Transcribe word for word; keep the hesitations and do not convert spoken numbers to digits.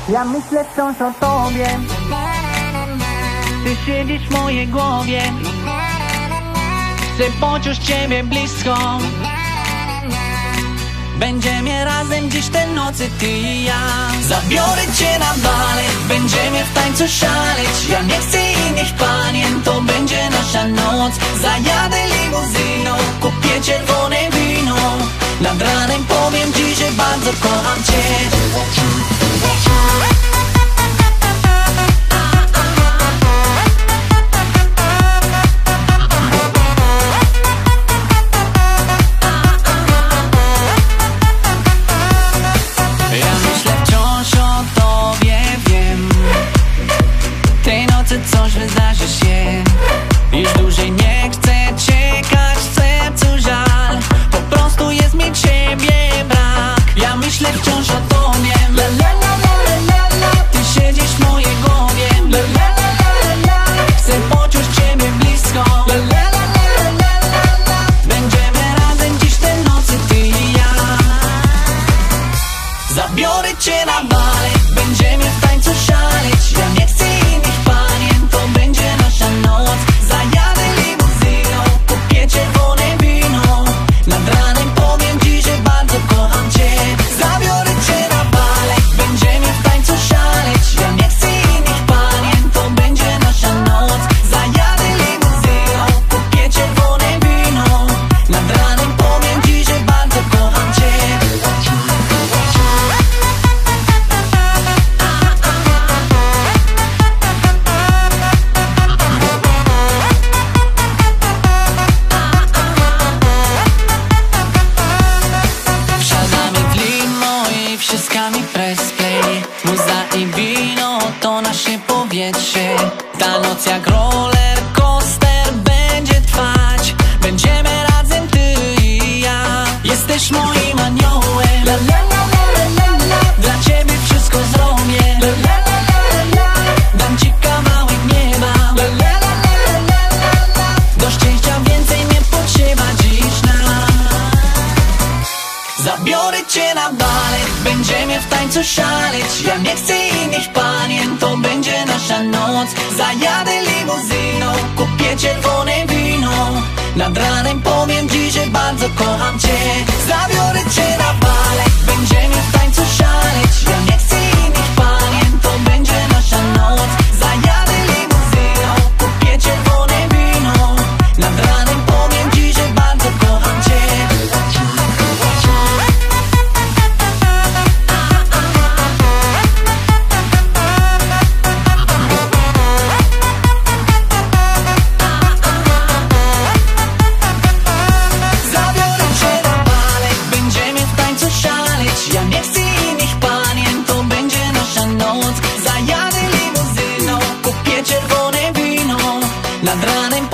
Ja myślę wciąż o tobie. Ty siedzisz w mojej głowie. Chcę poczuć ciebie blisko. Będziemy razem dziś te nocy, ty i ja. Zabiorę cię na balet, będziemy w tańcu szaleć. Ja nie chcę innych panien, to będzie nasza noc. Zajadę limuzyną, kupię czerwone wino. Nad ranem powiem ci, że bardzo kocham cię. Coś wydarzy się. Już dłużej nie chcę czekać, w sercu żal. Po prostu jest mi ciebie brak. Ja myślę wciąż o tobie. La la la la la la. Ty siedzisz w mojej głowie. La la la la la. Chcę poczuć ciebie blisko. La la la la la la. Będziemy razem dziś te nocy, ty i ja. Zabiorę cię na balet, będziemy w tańcu szaleć. Ja nie chcę innych panien, to będzie nasza noc. Zajadę limuzyną, kupię czerwone wino. Nad ranem powiem ci, że bardzo kocham cię. Zabiorę cię na balet, będziemy w tańcu szaleć. Ja nie chcę innych panien, to będzie nasza noc. Zajadę limuzyną, kupię czerwone wino. Nad ranem powiem ci, że bardzo kocham cię. Wszystkami press play, muza i wino to nasze powietrze. Ta noc jak roller coaster będzie trwać. Będziemy razem ty i ja. Jesteś moim aniołem. La la la la la la. Dla ciebie wszystko zrobię. La la la la la. Dam ci kawałek nieba. La la la la la la. Do szczęścia więcej nie potrzeba dziś nam. Zabiorę cię na balet, będziemy w tańcu szaleć. Ja nie chcę innych panien, to będzie nasza noc. Zajadę limuzyną, kupię czerwone wino. Nad ranem powiem ci, że bardzo kocham cię. Zabiorę cię na balet, będziemy w tańcu szaleć. Ja nie chcę innych panien, to będzie nasza noc. Zajadę limuzyną, kupię czerwone wino. Nad ranem powiem ci, że bardzo kocham cię. Ja nie chcę innych panien, to będzie nasza noc. Zajadę limuzyną, kupię czerwone wino. Nad ranem